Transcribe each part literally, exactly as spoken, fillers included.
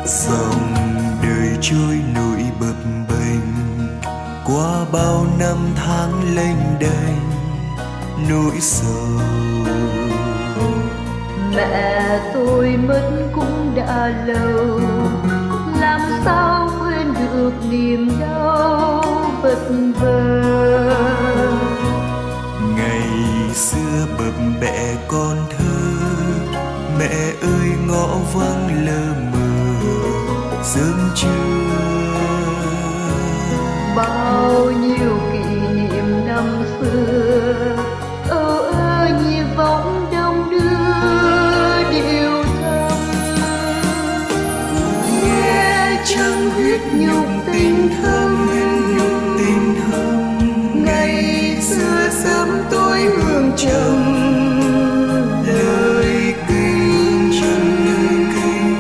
Dòng đời trôi nổi bập bềnh qua bao năm tháng lênh đênh nỗi sầu. Mẹ tôi mất cũng đã lâu, làm sao quên được niềm đau vật vờ. Ngày xưa bập bẹ con thơ, mẹ ơi ngõ vắng lơ mờ sớm trưa. Bao nhiêu kỷ niệm năm xưa âu ơ như bóng đông đưa điệu thầm. Nghe trăng huyết nhục tình thâm, nhục tình thâm. Ngày xưa sớm tôi hương trầm lời kinh, lời kinh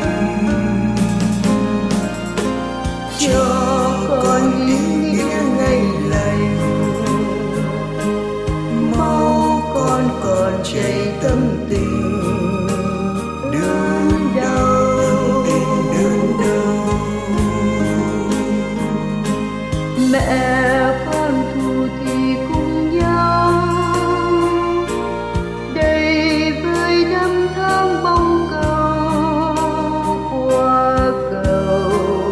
cho con ý nghĩa ngày lành. Mau con còn cháy tâm tình đớn đau, đớn đau. Mẹ con thù thì cùng nhau, đầy vơi năm tháng bông cầu qua cầu.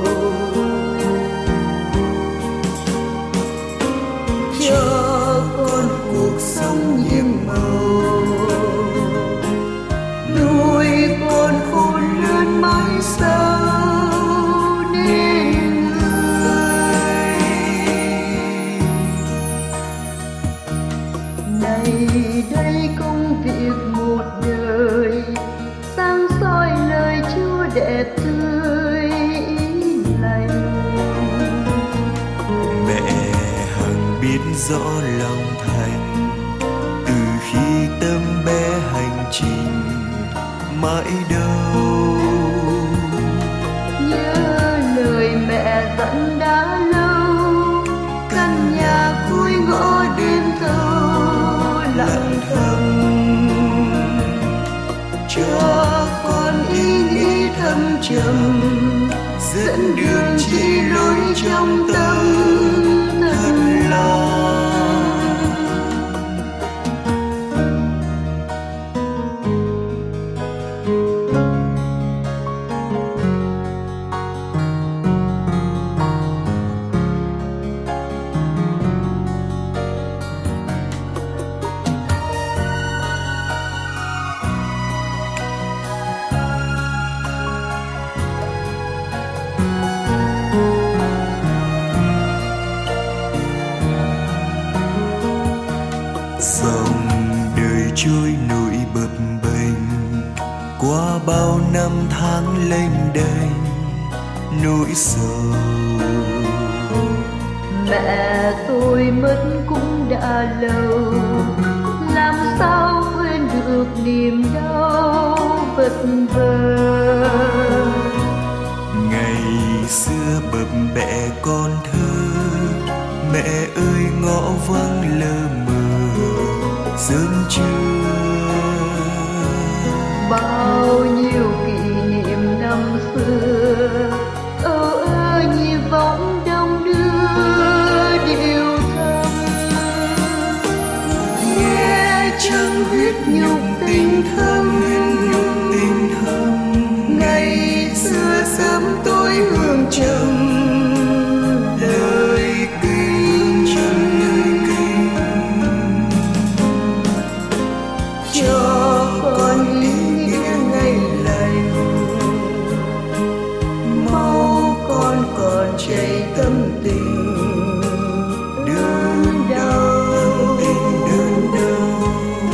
Cho con cuộc sống nhiệm màu, nuôi con khôn lớn mãi sau nên người. Này đây công việc một đời, sáng soi lời Chúa đẹp tươi ý lành. Mẹ hằng biết rõ lòng thành, từ khi tâm bé hành trình mãi đâu. Nhớ lời mẹ dặn đã lâu, căn nhà cuối ngõ đêm thâu lặng thầm. Cho con ý nghĩ thâm trầm, dẫn đường chỉ lối trong tâm thật lòng. Dòng đời trôi nổi bập bềnh qua bao năm tháng lênh đênh nỗi sầu. Mẹ tôi mất cũng đã lâu, làm sao quên được niềm đau vật vờ. Ngày xưa bập bẹ con thơ, mẹ ơi ngõ vắng lơ mờ sớm trưa. Bao nhiêu kỷ niệm năm xưa âu ơ như bóng đông đưa điệu thầm. Nghe trăng huyết nhục tình thâm, nhục tình thâm. Ngày xưa sớm tôi hương trầm lời kinh, lời kinh cho con ý nghĩa ngày lành. Mau con còn cháy tâm tình đớn đau, đớn đau.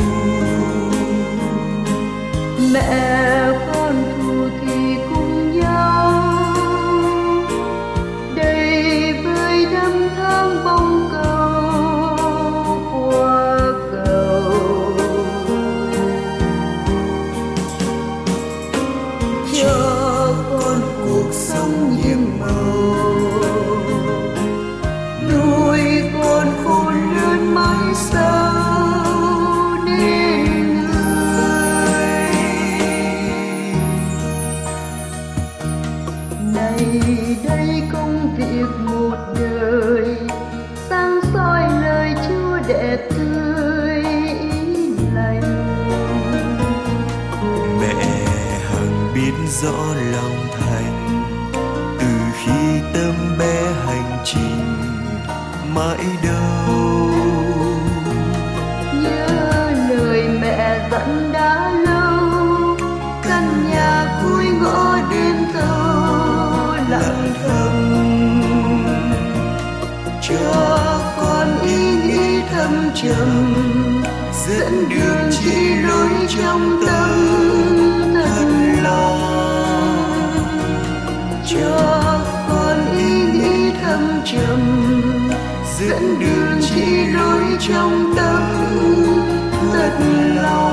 Mẹ con thù thì cùng nhau, đầy vơi năm tháng bông cầu qua cầu. Cho con cuộc sống nhiệm màu, nuôi con khôn lớn mãi sau nên người. rõ lòng thành. Từ khi tâm bé hành trình mãi đâu, nhớ lời mẹ dặn đã lâu, căn nhà cuối ngõ đêm thâu lặng thầm, cho con ý nghĩ thâm trầm, dẫn đường chỉ lối trong tâm thật lòng, cho con ý nghĩ thâm trầm, dẫn đường chỉ lối trong tâm thật lòng.